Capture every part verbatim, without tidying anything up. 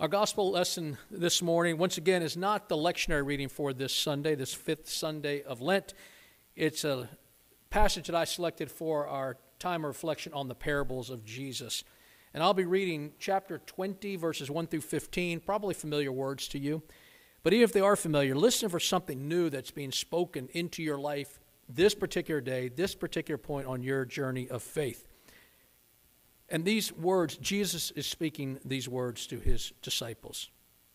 Our gospel lesson this morning, once again, is not the lectionary reading for this Sunday, this fifth Sunday of Lent. It's a passage that I selected for our time of reflection on the parables of Jesus. And I'll be reading chapter twenty, verses one through fifteen, probably familiar words to you. But even if they are familiar, listen for something new that's being spoken into your life this particular day, this particular point on your journey of faith. And these words, Jesus is speaking these words to his disciples.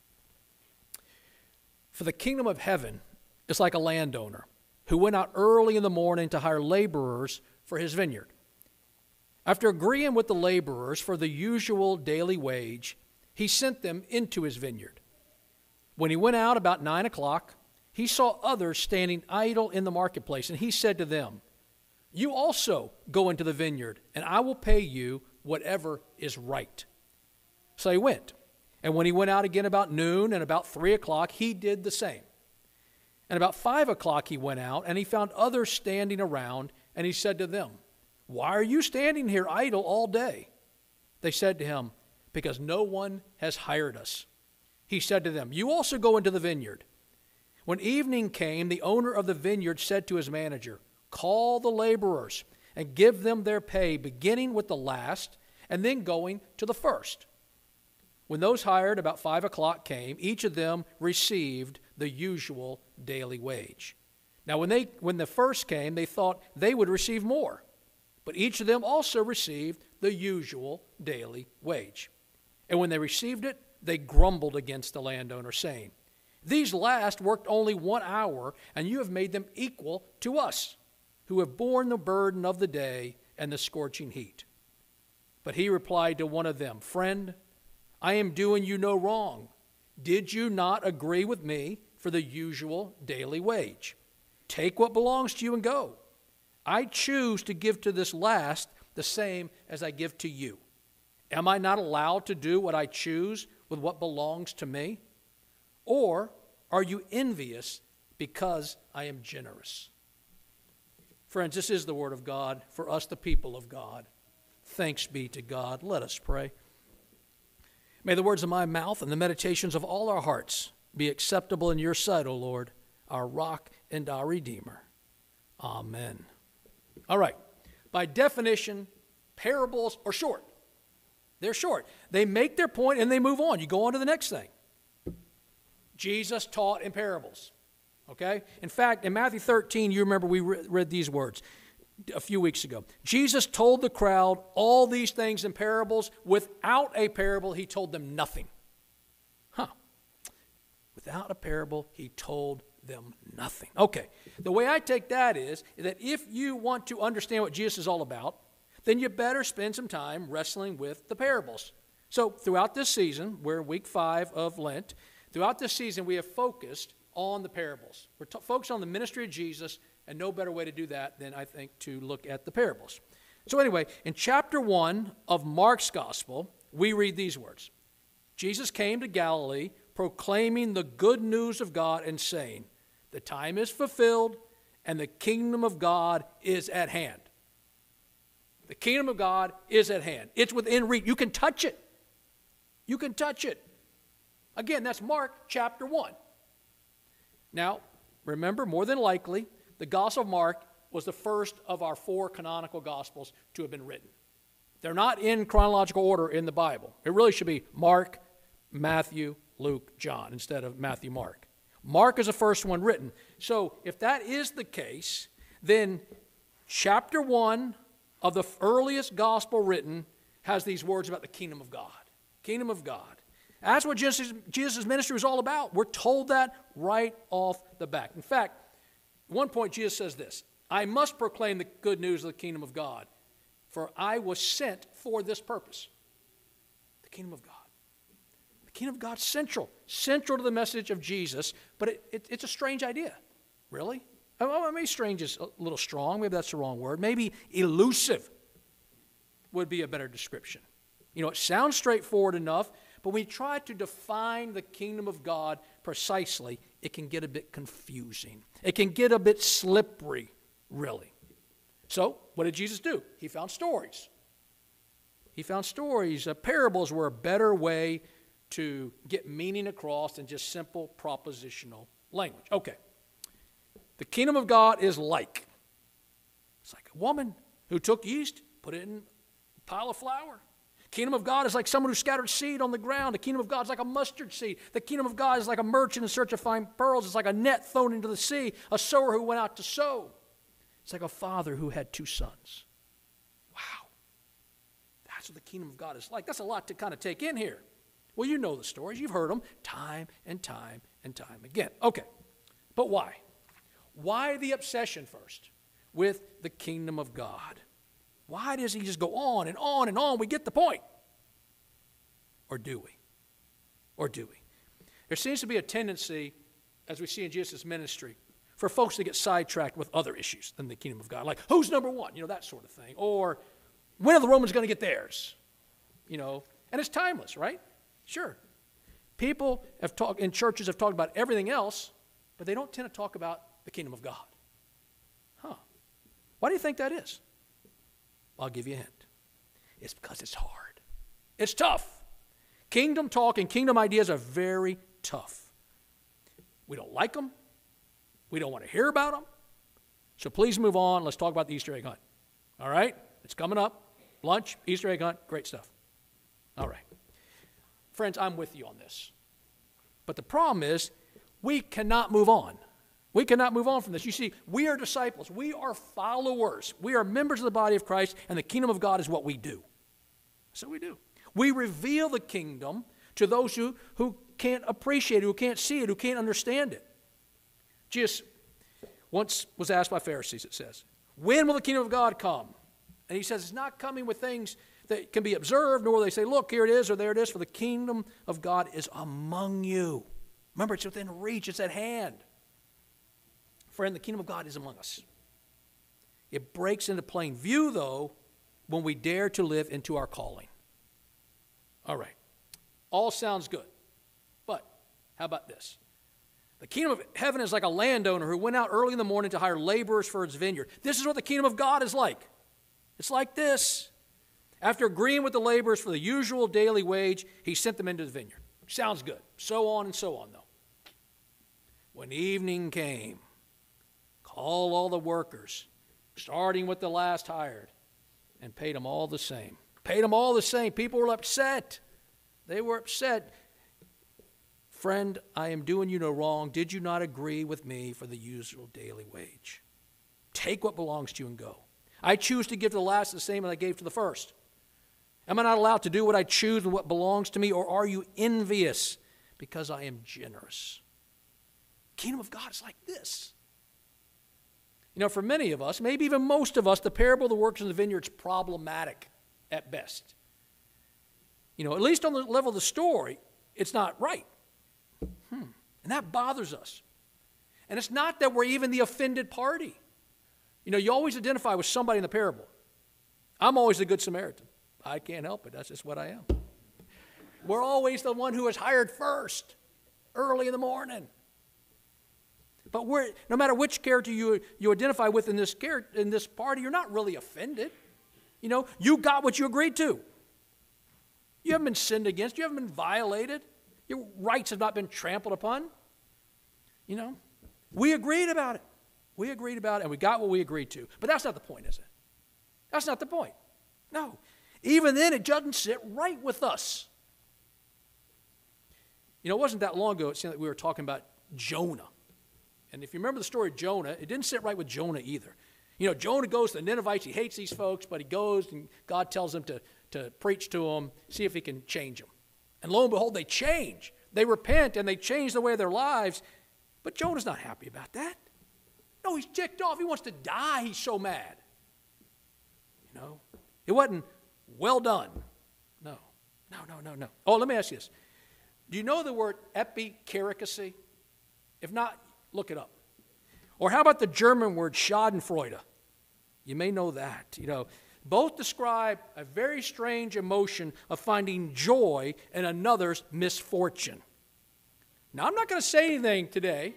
For the kingdom of heaven is like a landowner who went out early in the morning to hire laborers for his vineyard. After agreeing with the laborers for the usual daily wage, he sent them into his vineyard. When he went out about nine o'clock, he saw others standing idle in the marketplace, and he said to them, "You also go into the vineyard, and I will pay you whatever is right." So he went. And when he went out again about noon and about three o'clock, he did the same. And about five o'clock he went out, and he found others standing around, and he said to them, "Why are you standing here idle all day?" They said to him, "Because no one has hired us." He said to them, "You also go into the vineyard." When evening came, the owner of the vineyard said to his manager, "Call the laborers and give them their pay, beginning with the last and then going to the first." When those hired about five o'clock came, each of them received the usual daily wage. Now when they when the first came, they thought they would receive more, but each of them also received the usual daily wage. And when they received it, they grumbled against the landowner, saying, "These last worked only one hour, and you have made them equal to us, who have borne the burden of the day and the scorching heat." But he replied to one of them, "Friend, I am doing you no wrong. Did you not agree with me for the usual daily wage? Take what belongs to you and go. I choose to give to this last the same as I give to you. Am I not allowed to do what I choose with what belongs to me? Or are you envious because I am generous?" Friends, this is the word of God for us, the people of God. Thanks be to God. Let us pray. May the words of my mouth and the meditations of all our hearts be acceptable in your sight, O Lord, our rock and our redeemer. Amen. All right. By definition, parables are short. They're short. They make their point and they move on. You go on to the next thing. Jesus taught in parables. Okay? In fact, in Matthew thirteen, you remember we re- read these words a few weeks ago. Jesus told the crowd all these things in parables. Without a parable, he told them nothing. Huh. Without a parable, he told them nothing. Okay. The way I take that is that if you want to understand what Jesus is all about, then you better spend some time wrestling with the parables. So throughout this season, we're in week five of Lent. Throughout this season, we have focused on the parables. We're t- focused on the ministry of Jesus, and no better way to do that than, I think, to look at the parables. So anyway, in chapter one of Mark's gospel, we read these words. Jesus came to Galilee, proclaiming the good news of God and saying, "The time is fulfilled, and the kingdom of God is at hand." The kingdom of God is at hand. It's within reach. You can touch it. You can touch it. Again, that's Mark chapter one. Now, remember, more than likely, the Gospel of Mark was the first of our four canonical Gospels to have been written. They're not in chronological order in the Bible. It really should be Mark, Matthew, Luke, John, instead of Matthew, Mark. Mark is the first one written. So, if that is the case, then chapter one of the earliest Gospel written has these words about the kingdom of God. Kingdom of God. That's what Jesus, Jesus' ministry was all about. We're told that right off the back. In fact, at one point Jesus says this, "I must proclaim the good news of the kingdom of God, for I was sent for this purpose." The kingdom of God. The kingdom of God's central, central to the message of Jesus, but it, it, it's a strange idea. Really? Oh, maybe strange is a little strong. Maybe that's the wrong word. Maybe elusive would be a better description. You know, it sounds straightforward enough, but when you try to define the kingdom of God precisely, it can get a bit confusing. It can get a bit slippery, really. So, what did Jesus do? He found stories. He found stories. Uh, parables were a better way to get meaning across in just simple propositional language. Okay. The kingdom of God is like. It's like a woman who took yeast, put it in a pile of flour. Kingdom of God is like someone who scattered seed on the ground. The kingdom of God is like a mustard seed. The kingdom of God is like a merchant in search of fine pearls. It's like a net thrown into the sea, a sower who went out to sow. It's like a father who had two sons. Wow. That's what the kingdom of God is like. That's a lot to kind of take in here. Well, you know the stories. You've heard them time and time and time again. Okay. But why? Why the obsession first with the kingdom of God? Why does he just go on and on and on? We get the point. Or do we? Or do we? There seems to be a tendency, as we see in Jesus' ministry, for folks to get sidetracked with other issues than the kingdom of God. Like, who's number one? You know, that sort of thing. Or, when are the Romans going to get theirs? You know, and it's timeless, right? Sure. People have talked, in churches have talked about everything else, but they don't tend to talk about the kingdom of God. Huh. Why do you think that is? I'll give you a hint. It's because it's hard. It's tough. Kingdom talk and kingdom ideas are very tough. We don't like them. We don't want to hear about them. So please move on. Let's talk about the Easter egg hunt. All right? It's coming up. Lunch, Easter egg hunt, great stuff. All right. Friends, I'm with you on this. But the problem is, we cannot move on. We cannot move on from this. You see, we are disciples. We are followers. We are members of the body of Christ, and the kingdom of God is what we do. So we do. We reveal the kingdom to those who, who can't appreciate it, who can't see it, who can't understand it. Jesus once was asked by Pharisees, it says, when will the kingdom of God come? And he says, it's not coming with things that can be observed, nor will they say, look, here it is, or there it is, for the kingdom of God is among you. Remember, it's within reach. It's at hand. Friend, the kingdom of God is among us. It breaks into plain view, though, when we dare to live into our calling. All right. All sounds good. But how about this? The kingdom of heaven is like a landowner who went out early in the morning to hire laborers for his vineyard. This is what the kingdom of God is like. It's like this. After agreeing with the laborers for the usual daily wage, he sent them into the vineyard. Sounds good. So on and so on, though. When evening came, called all the workers, starting with the last hired, and paid them all the same. Paid them all the same. People were upset. They were upset. Friend, I am doing you no wrong. Did you not agree with me for the usual daily wage? Take what belongs to you and go. I choose to give to the last the same as I gave to the first. Am I not allowed to do what I choose and what belongs to me, or are you envious because I am generous? The kingdom of God is like this. You know, for many of us, maybe even most of us, the parable of the workers in the vineyard is problematic at best. You know, at least on the level of the story, it's not right. Hmm. And that bothers us. And it's not that we're even the offended party. You know, you always identify with somebody in the parable. I'm always the Good Samaritan. I can't help it. That's just what I am. We're always the one who is hired first, early in the morning. But we're, no matter which character you, you identify with in this, in this party, you're not really offended. You know, you got what you agreed to. You haven't been sinned against. You haven't been violated. Your rights have not been trampled upon. You know, we agreed about it. We agreed about it, and we got what we agreed to. But that's not the point, is it? That's not the point. No. Even then, it doesn't sit right with us. You know, it wasn't that long ago, it seemed like we were talking about Jonah. And if you remember the story of Jonah, it didn't sit right with Jonah either. You know, Jonah goes to the Ninevites. He hates these folks, but he goes and God tells him to, to preach to them, see if he can change them. And lo and behold, they change. They repent and they change the way of their lives. But Jonah's not happy about that. No, he's ticked off. He wants to die. He's so mad. You know, it wasn't well done. No, no, no, no, no. Oh, let me ask you this. Do you know the word epikaricacy? If not, look it up. Or how about the German word Schadenfreude? You may know that. You know, both describe a very strange emotion of finding joy in another's misfortune. Now, I'm not going to say anything today.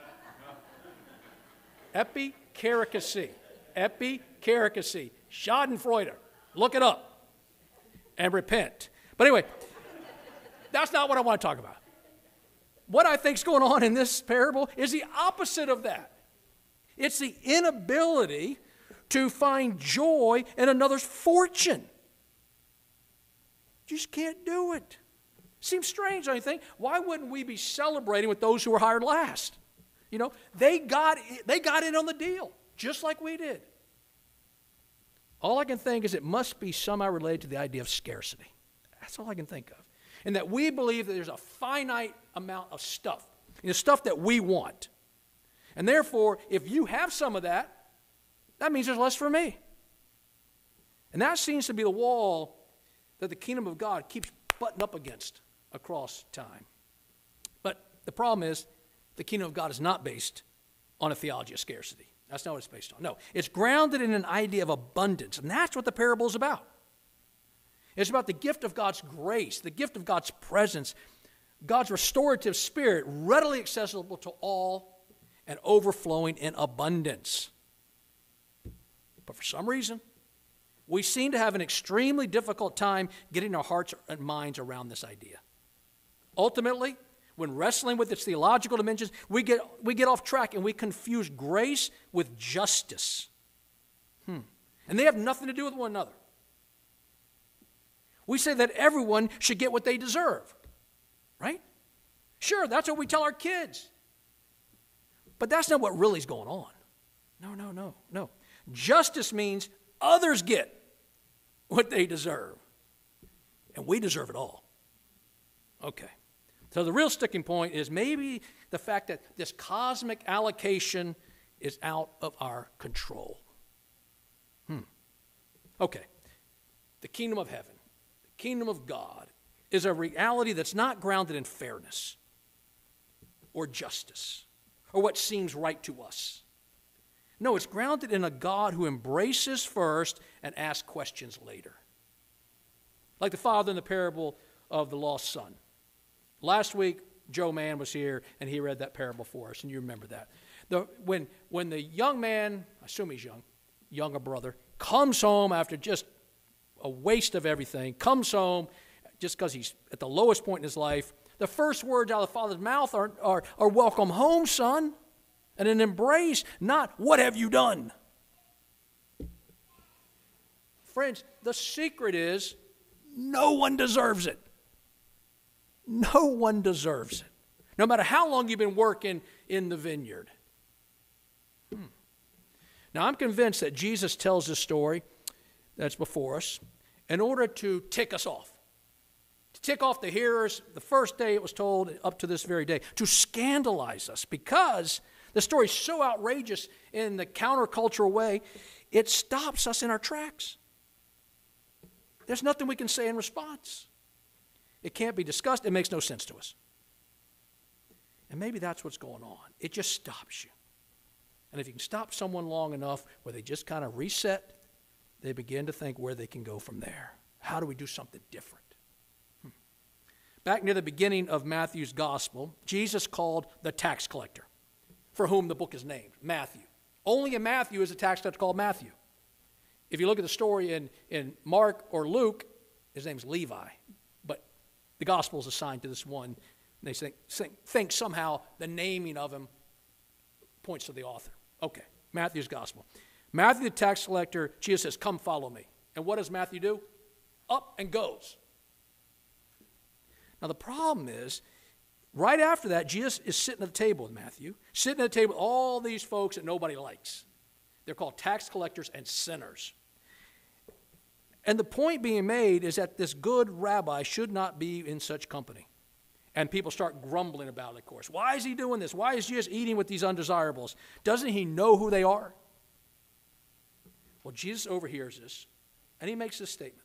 Epikaricacy. Epikaricacy. Schadenfreude. Look it up and repent. But anyway, That's not what I want to talk about. What I think is going on in this parable is the opposite of that. It's the inability to find joy in another's fortune. You just can't do it. Seems strange, don't you think? Why wouldn't we be celebrating with those who were hired last? You know, they got, they got in on the deal, just like we did. All I can think is it must be somehow related to the idea of scarcity. That's all I can think of. And that we believe that there's a finite amount of stuff, you know, stuff that we want. And therefore, if you have some of that, that means there's less for me. And that seems to be the wall that the kingdom of God keeps butting up against across time. But the problem is, the kingdom of God is not based on a theology of scarcity. That's not what it's based on. No, it's grounded in an idea of abundance, and that's what the parable is about. It's about the gift of God's grace, the gift of God's presence, God's restorative spirit, readily accessible to all and overflowing in abundance. But for some reason, we seem to have an extremely difficult time getting our hearts and minds around this idea. Ultimately, when wrestling with its theological dimensions, we get, we get off track and we confuse grace with justice. Hmm. And they have nothing to do with one another. We say that everyone should get what they deserve, right? Sure, that's what we tell our kids. But that's not what really is going on. No, no, no, no. Justice means others get what they deserve. And we deserve it all. Okay. So the real sticking point is maybe the fact that this cosmic allocation is out of our control. Hmm. Okay. The kingdom of heaven, the kingdom of God, is a reality that's not grounded in fairness or justice or what seems right to us. No, it's grounded in a God who embraces first and asks questions later. Like the father in the parable of the lost son. Last week, Joe Mann was here, and he read that parable for us, and you remember that. The, when, when the young man, I assume he's young, younger brother, comes home after just a waste of everything, comes home just because he's at the lowest point in his life, the first words out of the father's mouth are, are, are welcome home, son, and an embrace, not what have you done? Friends, the secret is no one deserves it. No one deserves it. No matter how long you've been working in the vineyard. Hmm. Now, I'm convinced that Jesus tells this story that's before us in order to tick us off. To tick off the hearers the first day it was told up to this very day. To scandalize us because the story is so outrageous in the countercultural way, it stops us in our tracks. There's nothing we can say in response. It can't be discussed. It makes no sense to us. And maybe that's what's going on. It just stops you. And if you can stop someone long enough where they just kind of reset, they begin to think where they can go from there. How do we do something different? Hmm. Back near the beginning of Matthew's gospel, Jesus called the tax collector, for whom the book is named, Matthew. Only in Matthew is a tax collector called Matthew. If you look at the story in, in Mark or Luke, his name's Levi. The gospel is assigned to this one. They think, think, think somehow the naming of him points to the author. Okay, Matthew's gospel. Matthew the tax collector, Jesus says, come follow me. And what does Matthew do? Up and goes. Now the problem is, right after that, Jesus is sitting at the table with Matthew, sitting at the table with all these folks that nobody likes. They're called tax collectors and sinners. And the point being made is that this good rabbi should not be in such company. And people start grumbling about it, of course. Why is he doing this? Why is Jesus eating with these undesirables? Doesn't he know who they are? Well, Jesus overhears this, and he makes this statement.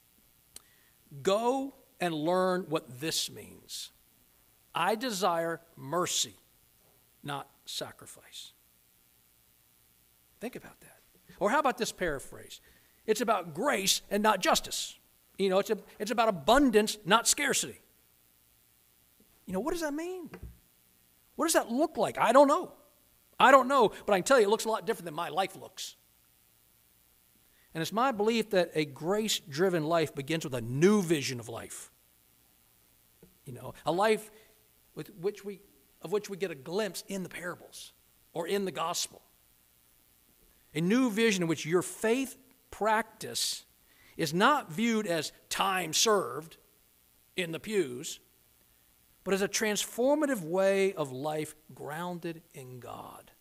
Go and learn what this means. I desire mercy, not sacrifice. Think about that. Or how about this paraphrase? It's about grace and not justice. You know, it's, a, it's about abundance, not scarcity. You know, what does that mean? What does that look like? I don't know. I don't know, but I can tell you it looks a lot different than my life looks. And it's my belief that a grace-driven life begins with a new vision of life. You know, a life with which we, of which we get a glimpse in the parables or in the gospel. A new vision in which your faith practice is not viewed as time served in the pews, but as a transformative way of life grounded in God.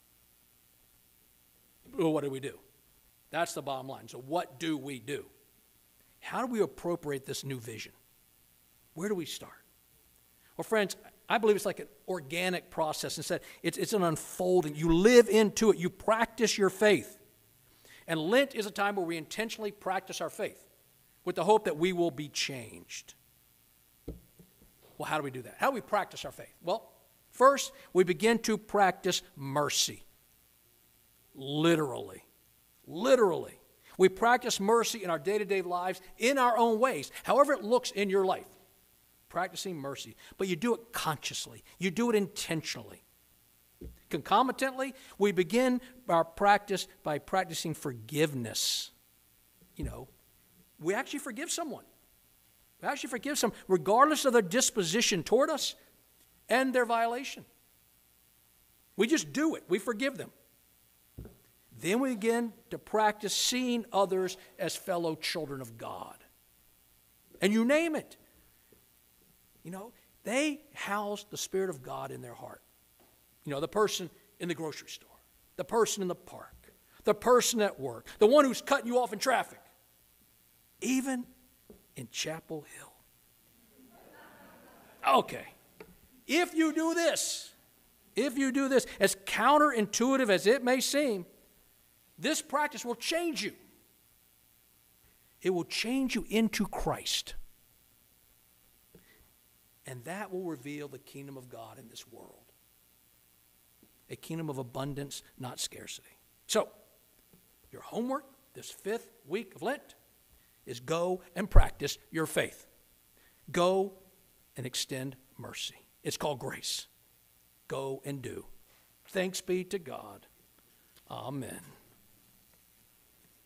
Well, what do we do? That's the bottom line. So what do we do? How do we appropriate this new vision? Where do we start? Well, friends, I believe it's like an organic process. Instead, it's, it's an unfolding. You live into it. You practice your faith. And Lent is a time where we intentionally practice our faith with the hope that we will be changed. Well, how do we do that? How do we practice our faith? Well, first, we begin to practice mercy. Literally. Literally. We practice mercy in our day-to-day lives in our own ways, however it looks in your life. Practicing mercy. But you do it consciously. You do it intentionally. Concomitantly, we begin our practice by practicing forgiveness. You know, we actually forgive someone. We actually forgive someone, regardless of their disposition toward us and their violation. We just do it. We forgive them. Then we begin to practice seeing others as fellow children of God. And you name it. You know, they house the Spirit of God in their heart. You know, the person in the grocery store, the person in the park, the person at work, the one who's cutting you off in traffic, even in Chapel Hill. Okay, if you do this, if you do this, as counterintuitive as it may seem, this practice will change you. It will change you into Christ. And that will reveal the kingdom of God in this world. A kingdom of abundance, not scarcity. So, your homework this fifth week of Lent is go and practice your faith. Go and extend mercy. It's called grace. Go and do. Thanks be to God. Amen.